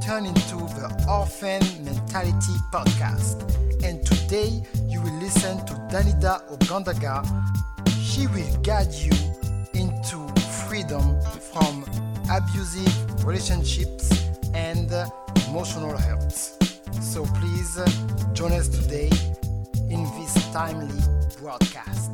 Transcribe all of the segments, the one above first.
tuned into the Orphan Mentality Podcast. And today you will listen to Danida Ogandaga. She will guide you into freedom from abusive relationships and emotional hurt. So please join us today in this timely broadcast.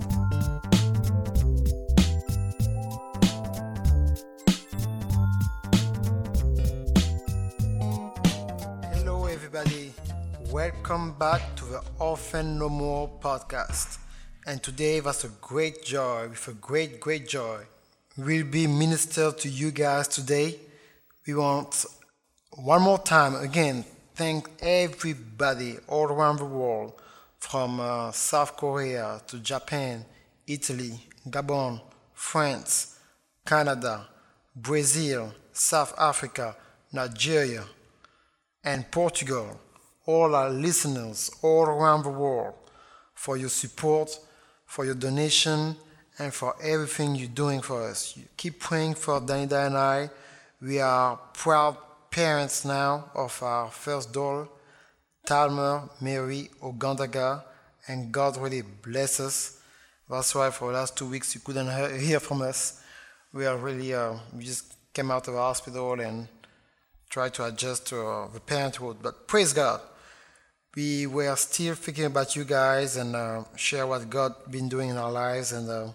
Hello everybody, welcome back to the Orphan No More podcast. And today was a great joy, with a great joy. We'll be ministered to you guys today. We want one more time again thank everybody all around the world, from South Korea to Japan, Italy, Gabon, France, Canada, Brazil, South Africa, Nigeria, and Portugal, all our listeners all around the world, for your support, for your donation, and for everything you're doing for us. You keep praying for Danida and I. We are proud parents now of our first daughter, Talmer Mary Ogandaga, and God really bless us. That's why for the last 2 weeks you couldn't hear from us. We are really, we just came out of the hospital and tried to adjust to the parenthood. But praise God, we were still thinking about you guys and share what God been doing in our lives. And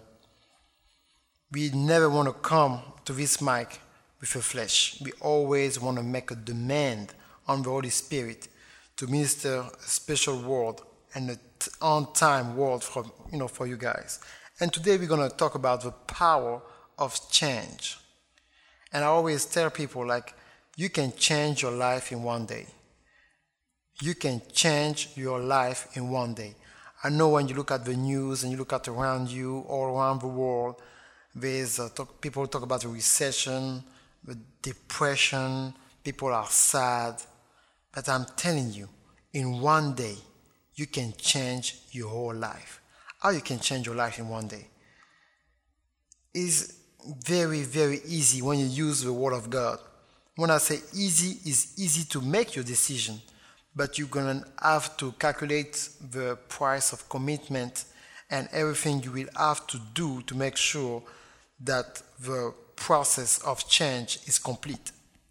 we never want to come to this mic with the flesh. We always want to make a demand on the Holy Spirit to minister a special word and an on-time word for you guys. And today we're going to talk about the power of change. And I always tell people, like, you can change your life in one day. You can change your life in one day. I know when you look at the news and you look at around you, all around the world, there's people talk about the recession, the depression, people are sad. But I'm telling you, in one day, you can change your whole life. How you can change your life in one day is very easy when you use the Word of God. When I say easy, it's easy to make your decision, but you're going to have to calculate the price of commitment and everything you will have to do to make sure that the process of change is complete.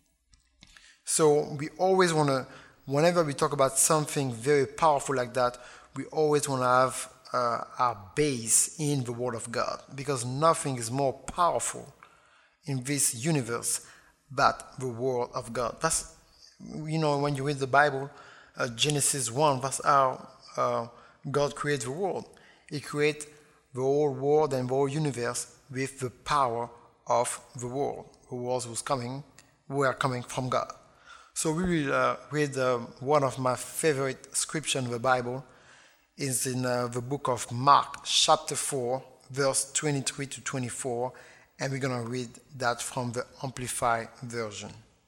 So we always want to, whenever we talk about something very powerful like that, we always want to have our base in the Word of God, because nothing is more powerful in this universe but the Word of God. That's, when you read the Bible, Genesis 1, that's how God created the world. He created the whole world and the whole universe with the power of the world. The words were coming from God. So we will read one of my favorite scriptures in the Bible. Is in the book of Mark, chapter 4, verse 23 to 24, and we're going to read that from the Amplified version.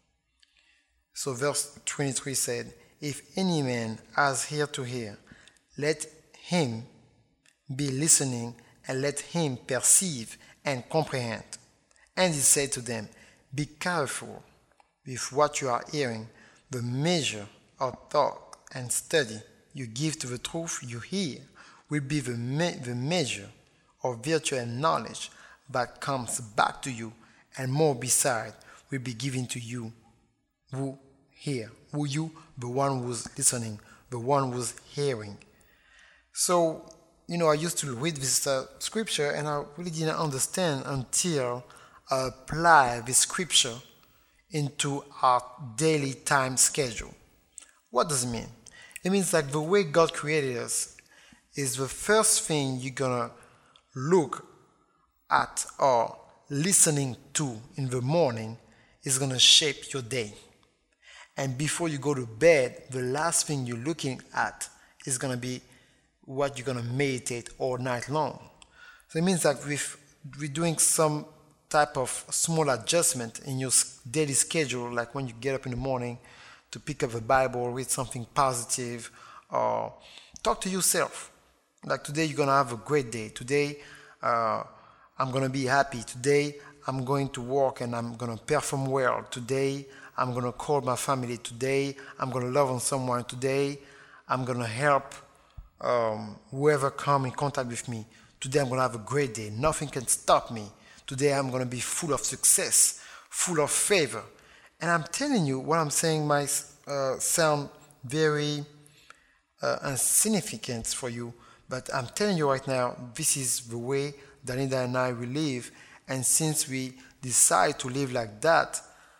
So verse 23 said, "If any man has ear to hear, let him be listening, and let him perceive and comprehend." And he said to them, "Be careful with what you are hearing. The measure of thought and study you give to the truth you hear will be the measure of virtue and knowledge that comes back to you, and more beside will be given to you who hear." Who you? The one who's listening, the one who's hearing. So, I used to read this scripture and I really didn't understand until I applied this scripture into our daily time schedule. What does it mean? It means like the way God created us is the first thing you're going to look at or listening to in the morning is going to shape your day. And before you go to bed, the last thing you're looking at is going to be what you're going to meditate all night long. So it means that we're doing some type of small adjustment in your daily schedule, like when you get up in the morning to pick up the Bible, read something positive, or talk to yourself. Like today, you're going to have a great day. Today, I'm going to be happy. Today, I'm going to work and I'm going to perform well. Today, I'm going to call my family today. I'm going to love on someone today. I'm going to help whoever come in contact with me. Today I'm going to have a great day. Nothing can stop me. Today I'm going to be full of success, full of favor. And I'm telling you, what I'm saying might sound very insignificant for you, but I'm telling you right now, this is the way Danida and I will live. And since we decide to live like that,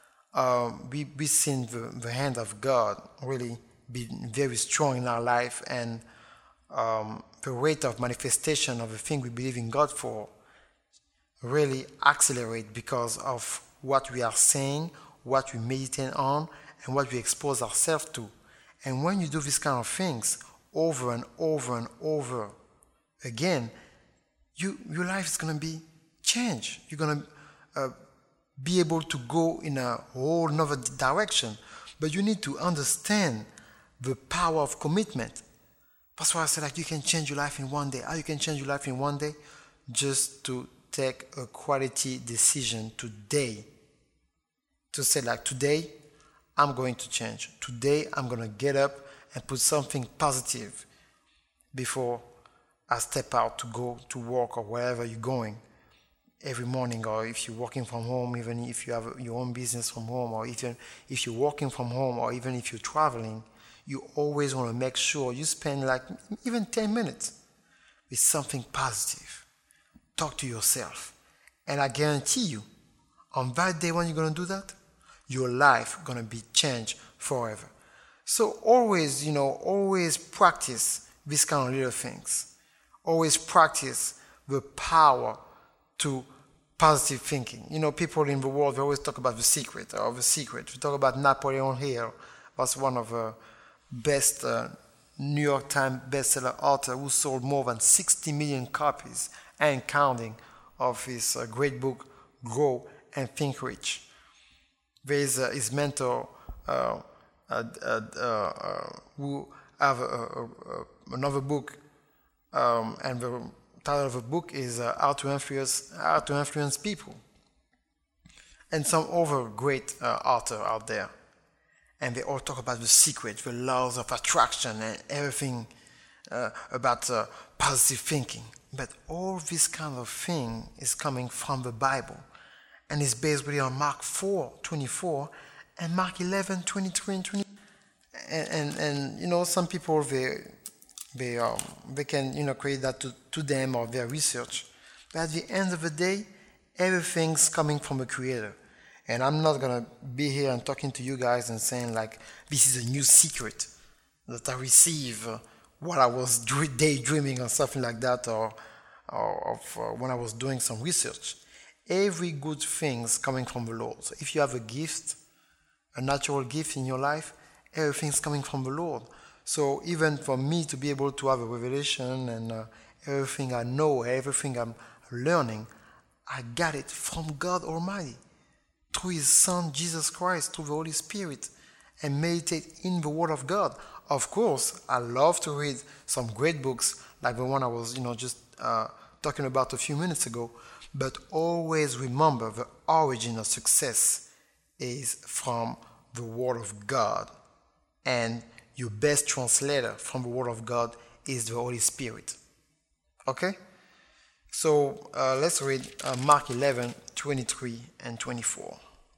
we seen the hand of God really be very strong in our life, and the rate of manifestation of the thing we believe in God for really accelerate because of what we are saying, what we meditate on, and what we expose ourselves to. And when you do these kind of things over and over and over again, your life is going to be changed. You're going to be able to go in a whole nother direction. But you need to understand the power of commitment. That's why I said, like, you can change your life in one day. How you can change your life in one day? Just to take a quality decision today. To say, like, today I'm going to change. Today I'm going to get up and put something positive before I step out to go to work or wherever you're going every morning, or if you're working from home, even if you have your own business from home, or even if you're working from home, or even if you're traveling, you always want to make sure you spend like even 10 minutes with something positive. Talk to yourself. And I guarantee you, on that day when you're going to do that, your life going to be changed forever. So always, always practice these kind of little things. Always practice the power to positive thinking. People in the world, they always talk about the secret. We talk about Napoleon Hill. That's one of the best New York Times bestseller author who sold more than 60 million copies and counting of his great book, Grow and Think Rich. There is his mentor who have another book, and the title of the book is How to Influence People, and some other great author out there. And they all talk about the secret, the laws of attraction, and everything about positive thinking. But all this kind of thing is coming from the Bible, and is based really on Mark 4:24 and Mark 11:23 and 20. And some people they can create that to them or their research. But at the end of the day, everything's coming from a creator. And I'm not going to be here and talking to you guys and saying like, this is a new secret that I receive while I was daydreaming or something like that, or when I was doing some research. Every good thing is coming from the Lord. So if you have a gift, a natural gift in your life, everything's coming from the Lord. So even for me to be able to have a revelation and everything I know, everything I'm learning, I got it from God Almighty, through His Son, Jesus Christ, through the Holy Spirit, and meditate in the Word of God. Of course, I love to read some great books, like the one I was, just talking about a few minutes ago, but always remember the origin of success is from the Word of God, and your best translator from the Word of God is the Holy Spirit. Okay? So let's read Mark 11:23 and 24.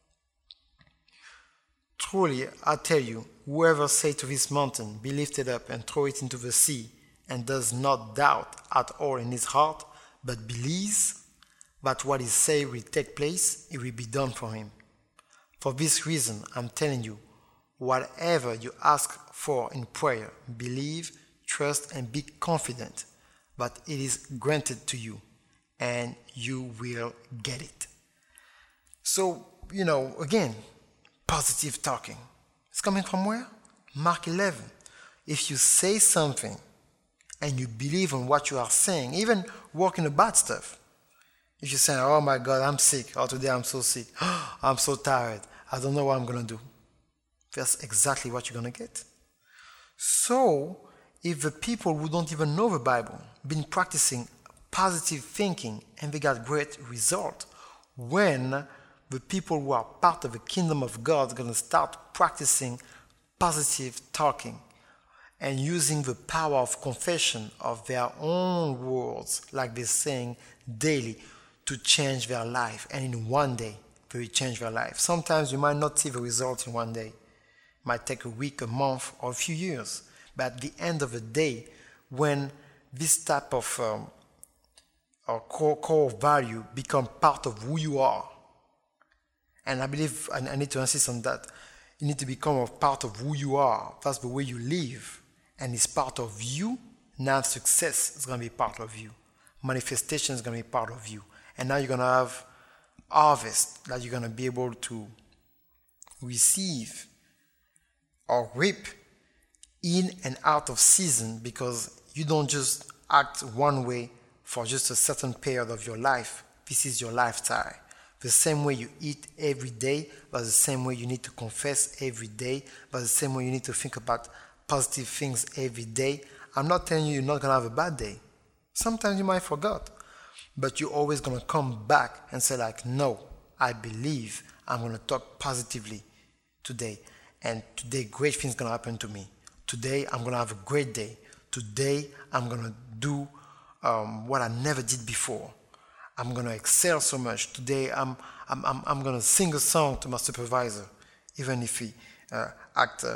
Truly, I tell you, whoever says to this mountain, be lifted up and throw it into the sea, and does not doubt at all in his heart, but believes that what he says will take place, it will be done for him. For this reason, I'm telling you, whatever you ask for in prayer, believe, trust, and be confident that it is granted to you, and you will get it. So, again, positive talking. It's coming from where? Mark 11. If you say something and you believe in what you are saying, even working the bad stuff, if you say, oh my God, I'm sick, or today I'm so sick, I'm so tired, I don't know what I'm going to do. That's exactly what you're going to get. So, if the people who don't even know the Bible been practicing positive thinking and they got great result, when the people who are part of the kingdom of God are going to start practicing positive talking and using the power of confession of their own words, like they're saying daily, to change their life. And in one day, they will change their life. Sometimes you might not see the result in one day. It might take a week, a month, or a few years. But at the end of the day, when this type of core value become part of who you are, and I believe I need to insist on that, you need to become a part of who you are. That's the way you live. And it's part of you. Now success is going to be part of you. Manifestation is going to be part of you. And now you're going to have harvest that you're going to be able to receive or reap in and out of season, because you don't just act one way for just a certain period of your life. This is your lifestyle. The same way you eat every day, but the same way you need to confess every day, but the same way you need to think about positive things every day. I'm not telling you you're not going to have a bad day. Sometimes you might forget, but you're always going to come back and say like, no, I believe I'm going to talk positively today. And today great things going to happen to me. Today I'm going to have a great day. Today I'm going to do what I never did before. I'm going to excel so much. Today I'm going to sing a song to my supervisor, even if he act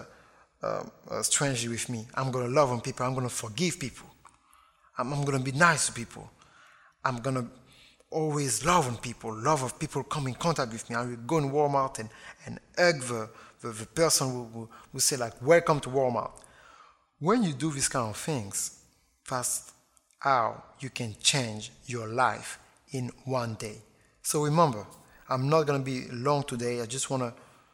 strangely with me. I'm going to love on people. I'm going to forgive people. I'm going to be nice to people. I'm going to always love on people. Love of people come in contact with me. I will go in Walmart and hug the person who say like, welcome to Walmart. When you do these kind of things, that's how you can change your life in one day. So remember, I'm not going to be long today. I just want to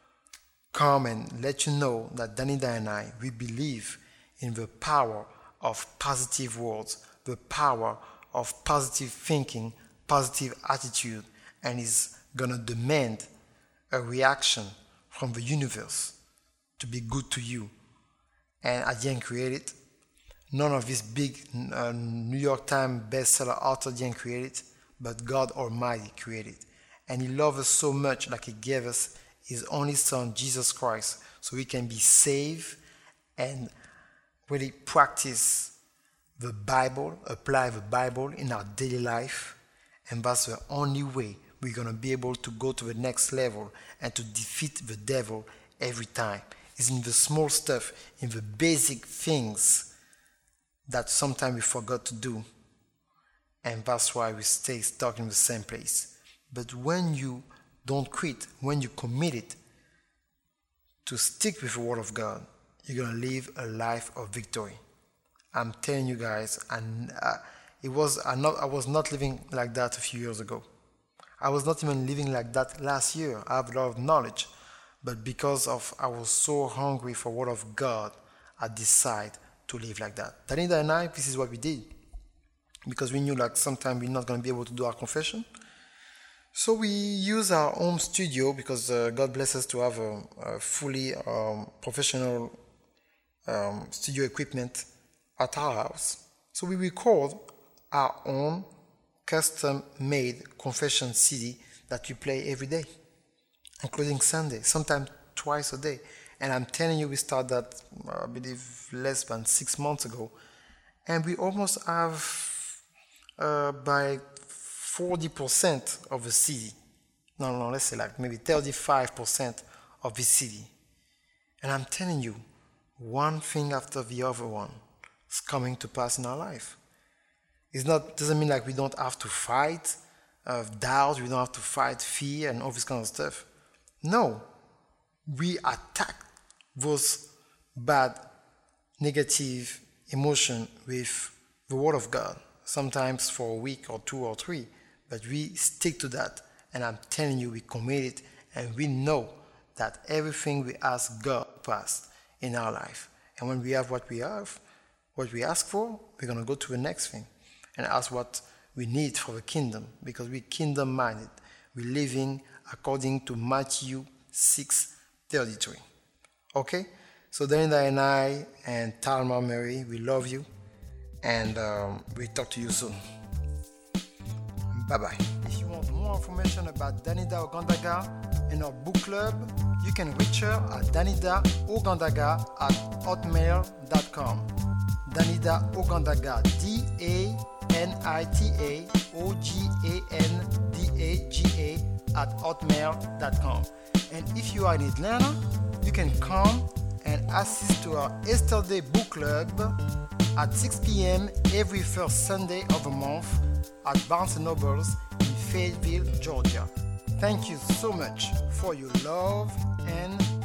come and let you know that Danida and I, we believe in the power of positive words, the power of positive thinking, positive attitude, and is going to demand a reaction from the universe to be good to you. And I didn't create it. None of these big New York Times bestseller authors didn't create it, but God Almighty created it. And He loves us so much, like He gave us His only Son, Jesus Christ, so we can be saved and really practice the Bible, apply the Bible in our daily life. And that's the only way we're going to be able to go to the next level and to defeat the devil every time. It's in the small stuff, in the basic things that sometimes we forgot to do. And that's why we stay stuck in the same place. But when you don't quit, when you commit it to stick with the Word of God, you're going to live a life of victory. I'm telling you guys, and I was not living like that a few years ago. I was not even living like that last year. I have a lot of knowledge, but because of I was so hungry for Word of God, I decided to live like that. Danida and I, this is what we did, because we knew like sometime we're not going to be able to do our confession. So we use our home studio, because God bless us to have a fully professional studio equipment at our house. So we record our own custom-made confession CD that we play every day, including Sunday, sometimes twice a day. And I'm telling you, we started that, I believe, less than 6 months ago. And we almost have by 40% of the CD. No, let's say like maybe 35% of the CD. And I'm telling you, one thing after the other one is coming to pass in our life. Doesn't mean like we don't have to fight doubt, we don't have to fight fear and all this kind of stuff. No, we attack those bad, negative emotion with the Word of God, sometimes for a week or 2 or 3, but we stick to that. And I'm telling you, we commit it, and we know that everything we ask God pass in our life. And when we have what we ask for, we're going to go to the next thing and ask what we need for the kingdom, because we're kingdom-minded. We're living according to Matthew 6:33. Okay? So Danida and I and Talma Mary, we love you, and we talk to you soon. Bye-bye. If you want more more information about Danida Ogandaga and our book club, you can reach her at danidaogandaga@hotmail.com. Danida Ogandaga, DANIDAOGANDAGA @hotmail.com. And if you are in Atlanta, you can come and assist to our Yesterday Book Club at 6 p.m. every first Sunday of the month at Barnes & Nobles in Fayetteville, Georgia. Thank you so much for your love and